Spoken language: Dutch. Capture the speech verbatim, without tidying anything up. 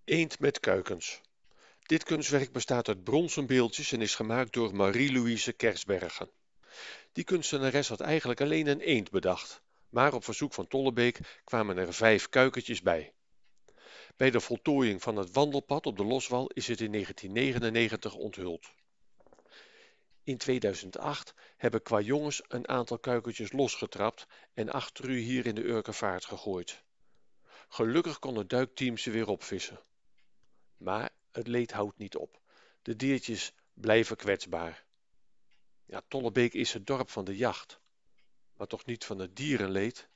Eend met kuikens. Dit kunstwerk bestaat uit bronzen beeldjes en is gemaakt door Marie-Louise Kersbergen. Die kunstenares had eigenlijk alleen een eend bedacht, maar op verzoek van Tollebeek kwamen er vijf kuikentjes bij. Bij de voltooiing van het wandelpad op de Loswal is het in negentien negenennegentig onthuld. In tweeduizend acht hebben kwajongens een aantal kuikentjes losgetrapt en achter u hier in de Urkervaart gegooid. Gelukkig kon het duikteam ze weer opvissen. Maar het leed houdt niet op. De diertjes blijven kwetsbaar. Ja, Tollebeek is het dorp van de jacht, maar toch niet van het dierenleed.